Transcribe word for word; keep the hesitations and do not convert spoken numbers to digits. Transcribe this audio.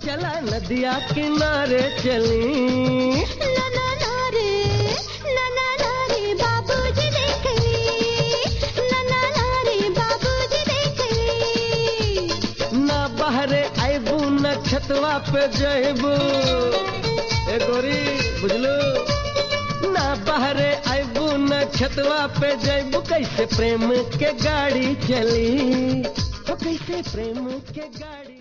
चला नदिया किनारे चली। ना ना ना रे, ना ना ना रे बाबूजी देख ली, ना ना ना रे बाबूजी देख ली। ना बहरे आइबू न छतवा पे जइबू, ए गोरी बुझलू, ना बहरे आइबू न छतवा पे जइबू। कैसे प्रेम के गाड़ी चली, ओ कैसे प्रेम के गाड़ी